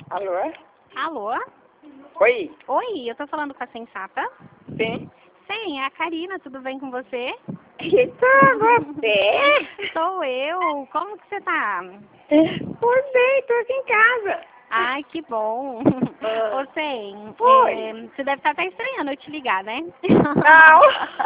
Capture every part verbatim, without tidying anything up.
Alô? Alô? Oi? Oi, eu tô falando com a Sensata? Sim. Sim, é a Karina, tudo bem com você? Eita, você? Sou eu, como que você tá? Pois bem, tô aqui em casa. Ai, que bom. Ah. Ô, Sem, Oi. é, você deve estar até estranhando eu te ligar, né? Não.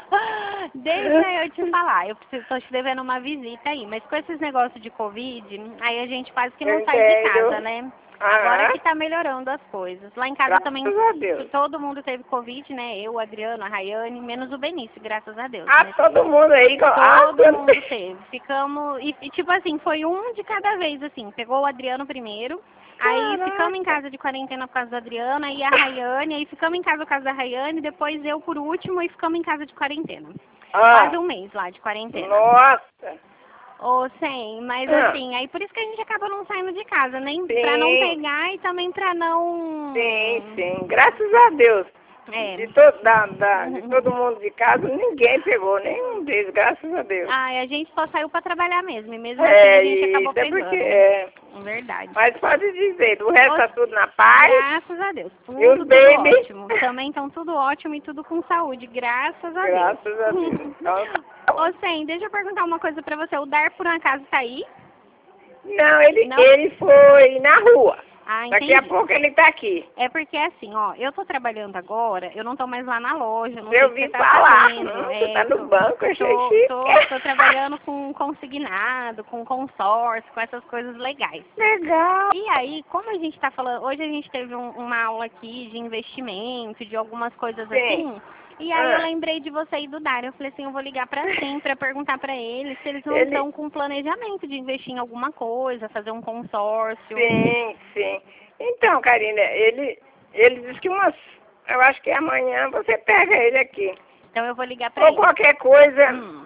Deixa eu te falar, eu preciso, tô te devendo uma visita aí, mas com esses negócios de Covid, aí a gente quase que não Eu sai de entendo. casa, né? Ah. Agora que tá melhorando as coisas. Lá em casa Graças também a Deus. todo mundo teve Covid, né? Eu, o Adriano, a Rayane, menos o Benício, graças a Deus. Ah, Né? todo mundo aí. Ah, Todo mundo teve. Ficamos. E, e, tipo assim, foi um de cada vez, assim. Pegou o Adriano primeiro. Aí Caraca. ficamos em casa de quarentena por causa do Adriano, aí a Rayane, aí ficamos em casa por causa da Rayane, depois eu por último e ficamos em casa de quarentena. Ah. Quase um mês lá de quarentena. Nossa. Ou sem, mas Ah. assim, aí por isso que a gente acaba não saindo de casa, nem Sim. pra não pegar e também pra não. Sim, sim. Graças a Deus. É. De, to da, da, de todo mundo de casa, ninguém pegou, nenhum deles, graças a Deus. Ai, a gente só saiu pra trabalhar mesmo, e mesmo É, assim a gente acabou isso é pegando. porque é. Verdade. Mas pode dizer, do resto tá Os- tudo na paz. Graças a Deus. Tudo, E os tudo baby? ótimo. Também estão tudo ótimo e tudo com saúde. Graças a Graças Deus. a Deus. Então, tá bom. Ô, Sem, deixa eu perguntar uma coisa pra você. O Dar, por um acaso, tá aí? Não, ele, Não? ele foi na rua. Ah, Daqui a entendi. pouco ele tá aqui. É porque assim, ó, eu tô trabalhando agora, eu não tô mais lá na loja, não Eu sei o que vi você tá falar. fazendo. Hum, você É, tá eu no tô, banco, achei tô, chique. tô, tô trabalhando com consignado, com consórcio, com essas coisas legais. Legal. E aí, como a gente tá falando, hoje a gente teve um- uma aula aqui de investimento, de algumas coisas Sim. assim, e aí eu Ah. lembrei de você e do Dário. Eu falei assim, eu vou ligar pra Sim pra perguntar pra eles se eles não Ele- estão com planejamento de investir em alguma coisa, fazer um consórcio. Sim, sim. Então, Karina, ele, ele disse que umas. Eu acho que amanhã você pega ele aqui. Então eu vou ligar pra Ou eles. qualquer coisa. Hum.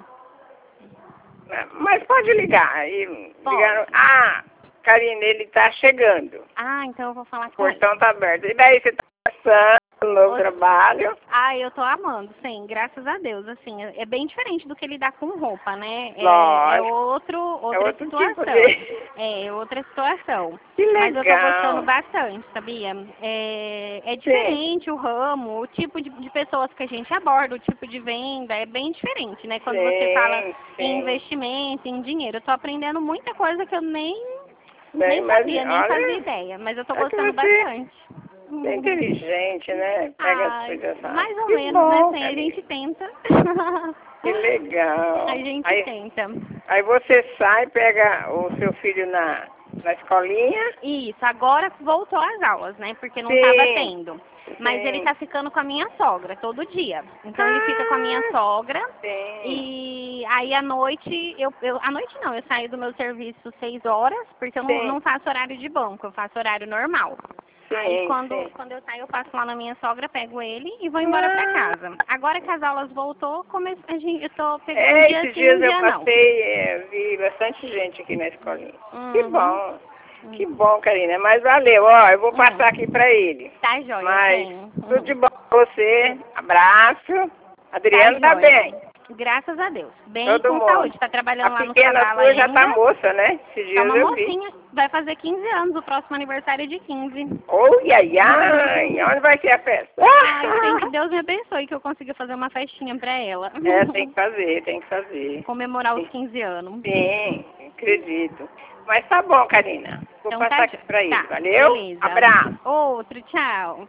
Mas pode ligar. E Pode. ligar. Ah, Karina, ele tá chegando. Ah, então eu vou falar O com ele. portão tá aberto. E daí você tá passando no novo Ô, trabalho? Ah, eu tô amando, sim, graças a Deus. Assim, é é bem diferente do que lidar com roupa, né? É, é Lógico. outro, outra É outro situação. tipo de... É, é outra situação. Que Mas eu tô gostando legal. bastante, sabia? É, é diferente o ramo, o tipo de, de pessoas que a gente aborda, o tipo de venda, é bem diferente, né? Quando você fala Sim, em sim. investimento, em dinheiro, eu tô aprendendo muita coisa que eu nem, Bem, nem mas, sabia, nem fazia olha, ideia. Mas eu tô é que gostando você bastante. é inteligente, né? Pega as Ai, coisas lá. mais ou Que menos, né? bom, Sem a Karina. gente tenta. Que legal. A gente Aí, tenta. aí você sai, pega o seu filho na, na escolinha. Isso, agora voltou às aulas, né? Porque não Sim. estava tendo. Mas Sim. ele tá ficando com a minha sogra todo dia. Então ele fica com a minha Ah, sogra. sim. E aí à noite, eu, eu à noite não, eu saio do meu serviço seis horas, porque eu não, Sim. não faço horário de banco, eu faço horário normal. Sim, Aí quando, sim. quando eu saio, eu passo lá na minha sogra, pego ele e vou embora pra Ah. casa. Agora que as aulas voltou, come... a gente, eu tô pegando um É, dia esses sim, um dias eu dia não. passei, é, vi bastante gente aqui na escolinha. Que Uhum. bom. Que bom, Karina. Mas valeu, ó, eu vou passar Hum. aqui pra ele. Tá joia, Mas sim. tudo de bom pra você. Abraço. Adriano tá, joia. bem. Graças a Deus. Bem Todo com mundo. saúde. Tá trabalhando A lá no pequena cavalo sua já ainda. tá moça, né? Esses Tá dias uma eu vi. mocinha. Vai fazer quinze anos. O próximo aniversário é de quinze. Oi, ai, ai. Onde vai ser a festa? Ai, tem que Deus me abençoe que eu consiga fazer uma festinha pra ela. É, tem que fazer, tem que fazer. Comemorar os quinze anos. Sim, acredito. Mas tá bom, Karina. Vou Então passar tá, aqui pra ele. tá, Valeu? beleza. Abraço. Outro, tchau.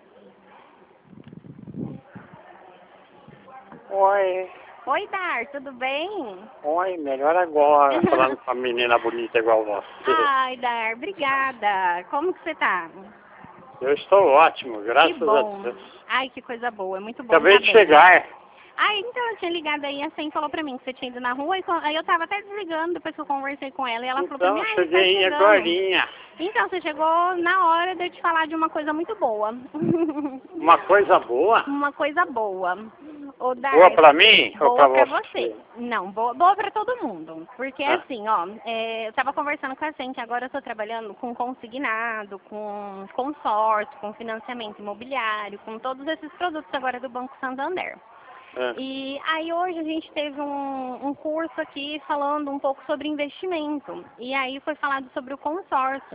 Oi, Oi, Dar, tudo bem? oi, melhor agora, falando com uma menina bonita igual você. Ai, Dar, obrigada. Como que você tá? Eu estou ótimo, Que graças a bom. Deus. Ai, que coisa boa. É muito bom Acabei tá de bem. chegar. Ah, então eu tinha ligado aí, a Sen falou pra mim que você tinha ido na rua, e co- aí eu tava até desligando depois que eu conversei com ela, e ela falou pra mim, Então, ah, ele tá cheguei chegando. agorinha. Então, você chegou na hora de eu te falar de uma coisa muito boa. Uma coisa boa? Uma coisa boa. O Dar, Boa pra mim ou boa pra pra você? você. Não, boa, boa pra todo mundo. Porque Ah. assim, ó, é, eu tava conversando com a Sen, que agora eu tô trabalhando com consignado, com consórcio, com financiamento imobiliário, com todos esses produtos agora do Banco Santander. Ah. E aí hoje a gente teve um, um curso aqui falando um pouco sobre investimento. E aí foi falado sobre o consórcio.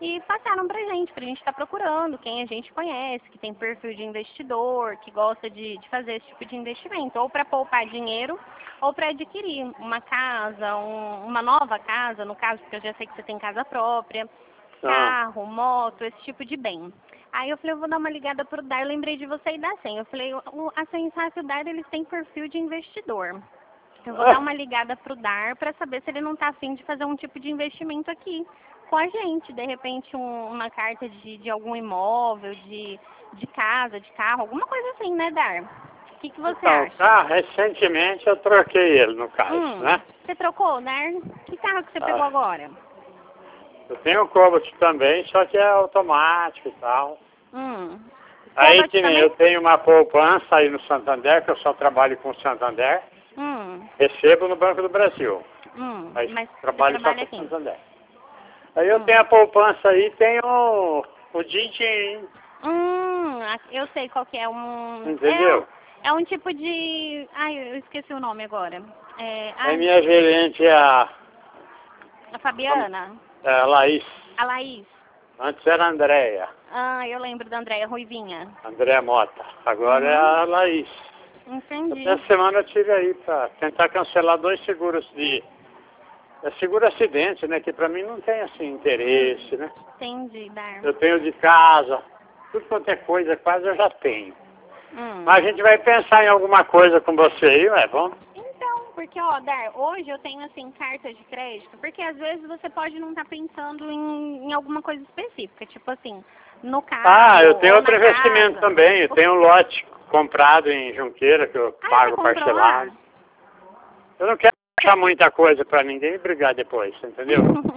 e passaram pra gente, pra gente estar procurando quem a gente conhece, que tem perfil de investidor, que gosta de, de fazer esse tipo de investimento, ou para poupar dinheiro, ou para adquirir uma casa, um, uma nova casa, no caso, porque eu já sei que você tem casa própria, carro, moto, esse tipo de bem. Aí eu falei, eu vou dar uma ligada pro Dar, eu lembrei de você e da Sen. Eu falei, o, a Sensata e o Dar, eles têm perfil de investidor. Eu vou dar uma ligada pro Dar para saber se ele não tá afim de fazer um tipo de investimento aqui com a gente. De repente, um, uma carta de, de algum imóvel, de, de casa, de carro, alguma coisa assim, né, Dar? O que, que você então, acha? Tá, recentemente eu troquei ele, no caso, Hum, né? Você trocou, Dar? Que carro que você Ah. pegou agora? Eu tenho um Cobalt também, só que é automático e tal. Hum. Aí Cobalt que nem também? eu tenho uma poupança aí no Santander, que eu só trabalho com o Santander. Hum. Recebo no Banco do Brasil. Hum. Mas, Mas trabalho você só trabalha com o aqui? Santander. Aí eu Hum. tenho a poupança aí, tenho o, o din-din. Hum, a- eu sei qual que é um... Entendeu? É, é um tipo de... Ai, eu esqueci o nome agora. É, É ai, minha gerente, a, a Fabiana? a Laís. A Laís? Antes era a Andréia, Ah, eu lembro da Andréia Ruivinha. Andréia Mota. Agora é Uhum. a Laís. Entendi. Essa semana eu tive aí para tentar cancelar dois seguros de... É seguro acidente, né? Que pra mim não tem assim interesse, né? Entendi, Dar. Eu tenho de casa, tudo quanto é coisa quase eu já tenho. Hum. Mas a gente vai pensar em alguma coisa com você aí, ué, vamos? Então, porque, ó, Dar, hoje eu tenho, assim, carta de crédito, porque às vezes você pode não estar pensando em, em alguma coisa específica, tipo assim, no carro, Ah, eu tenho ou outro na investimento casa. também. Eu tenho um lote comprado em Junqueira que eu Ah, pago você comprou parcelado. lá? Eu não quero deixar muita coisa pra ninguém brigar depois, entendeu?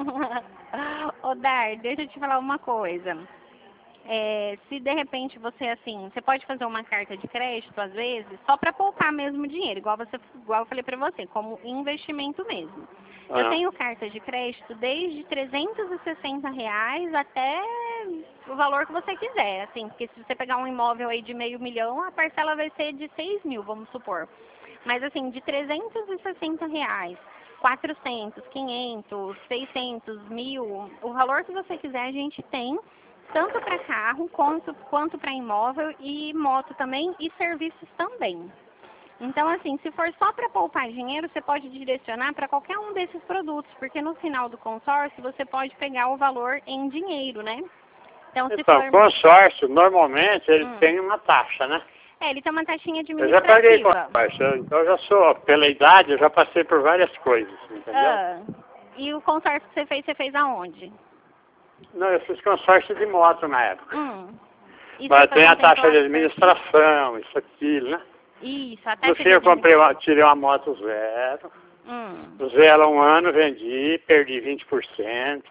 Ô, Dar, deixa eu te falar uma coisa. É, se de repente você, assim, você pode fazer uma carta de crédito, às vezes, só para poupar mesmo dinheiro, igual, você, igual eu falei para você, como investimento mesmo. Eu Ah. tenho carta de crédito desde trezentos e sessenta reais até o valor que você quiser, assim, porque se você pegar um imóvel aí de meio milhão, a parcela vai ser de seis mil, vamos supor. Mas assim, de trezentos e sessenta reais, quatrocentos, quinhentos, seiscentos, mil, o valor que você quiser a gente tem, tanto para carro quanto, quanto para imóvel e moto também e serviços também. Então, assim, se for só para poupar dinheiro, você pode direcionar para qualquer um desses produtos, porque no final do consórcio você pode pegar o valor em dinheiro, né? Então, se Então, for... consórcio, normalmente, ele Hum. tem uma taxa, né? É, ele tem uma taxinha Eu já paguei administrativa. consórcio, eu- então eu já sou, pela idade, eu já passei por várias coisas, entendeu? Ah, e o consórcio que você fez, você fez aonde? Não, eu fiz consórcio de moto na época. Hum. E Mas você foi tem a taxa de contemplado por- administração, isso, aquilo, né? Isso, a No taxa fim de eu administração. comprei uma, tirei uma moto zero. Hum. Usei ela um ano, vendi, perdi vinte por cento.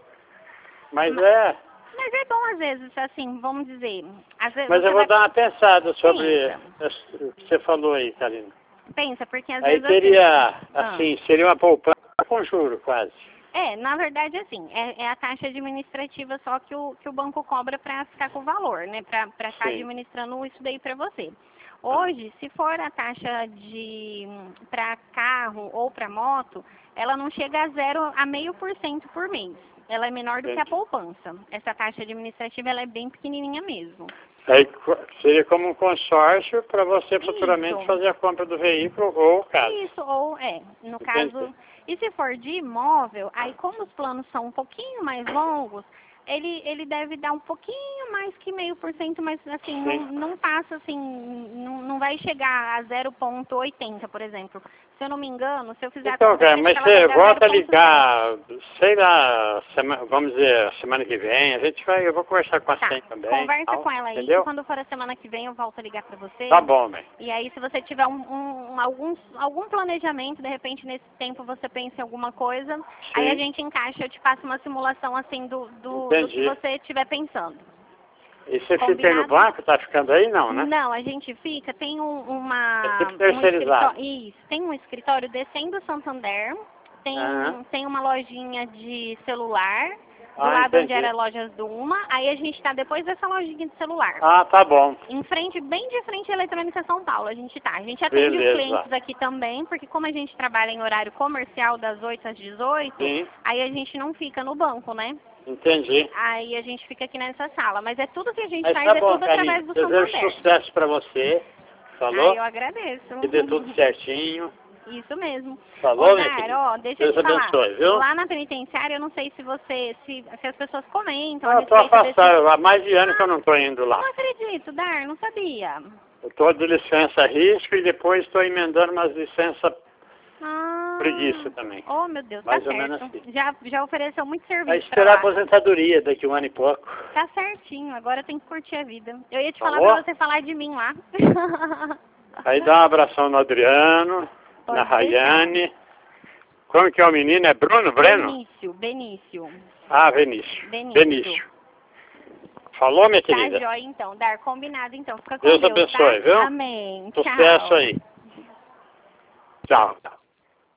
Mas Mas- é. Mas é bom às vezes, assim, vamos dizer. Às vezes Mas você eu vou vai... dar uma pensada sobre Pensa. o que você falou aí, Karina. Pensa, porque às Aí vezes teria, assim... Ah. assim, seria uma poupança com juro quase. É, na verdade, assim, é, é a taxa administrativa só que o, que o banco cobra para ficar com o valor, né? Para estar Sim. administrando isso daí para você. Hoje, se for a taxa de para carro ou para moto, ela não chega a zero a meio por cento por mês. Ela é menor do que a Entendi. poupança. Essa taxa administrativa ela é bem pequenininha mesmo. Aí co- seria como um consórcio para você futuramente Isso. fazer a compra do veículo ou o carro. Isso, ou é, no Entendi. caso. E se for de imóvel, aí como os planos são um pouquinho mais longos, ele, ele deve dar um pouquinho mais que meio por cento, mas assim, não, Sim. não passa assim, não, não vai chegar a zero vírgula oitenta, por exemplo. Se eu não me engano, se eu fizer Então, a conta cara, aqui, mas acho que ela você vai dar volta a zero vírgula ligar, sei lá, sema- vamos dizer, semana que vem, a gente vai, eu vou conversar com a Tá, Sen também. conversa tal, com ela aí, que entendeu? quando for a semana que vem eu volto a ligar pra você. Tá bom, bem. E aí, se você tiver um, um, um- algum, algum planejamento, de repente, nesse tempo você pensa em alguma coisa, aí a gente encaixa, eu te passo uma simulação, assim, do, do, do que Entendi. você estiver pensando. E você fica aí no Combinado? banco, tá ficando aí não, né? Não, a gente fica, tem um, uma... É tipo um terceirizado. escritório, isso, tem um escritório descendo Santander, tem, Aham. tem uma lojinha de celular, do Ah, lado onde entendi. era a lojas do Uma, aí a gente está depois dessa lojinha de celular. Ah, tá bom. Em frente, bem de frente à Eletrônica São Paulo, a gente tá. A gente atende Beleza. os clientes aqui também, porque como a gente trabalha em horário comercial das oito às dezoito, Sim. aí a gente não fica no banco, né? Entendi. Aí a gente fica aqui nessa sala. Mas é tudo que a gente Mas faz, tá é bom, tudo Karine. através do Desejo Santander. sucesso pra você. Falou? Aí eu agradeço. Que dê tudo certinho. Isso mesmo. Falou, Ô, minha Dar, querida? ó, deixa Deus eu te falar. abençoe, viu? Lá na penitenciária, eu não sei se você, se, se as pessoas comentam a Ah, eu tô respeito desse... afastado. Há mais de ano que eu não tô indo lá. Não acredito, Dar, não sabia. Eu tô de licença risco e depois estou emendando umas licenças Ah, preguiça também. Oh, meu Deus, Mais tá ou menos certo. assim. Já, já ofereceu muito serviço Vai pra esperar a lá. aposentadoria daqui um ano e pouco. Tá certinho, agora tem que curtir a vida. Eu ia te falar Falou? pra você falar de mim lá. Aí dá um abração no Adriano, Pode na Rayane. Como que é o menino? É Bruno, Breno? Benício, Benício. Ah, Benício. Benício. Benício. Falou, minha Tá querida? jóia, então. Dar combinado, então. Fica com Deus Deus, abençoe, tá? viu? Amém. Sucesso Tchau. aí. Tchau.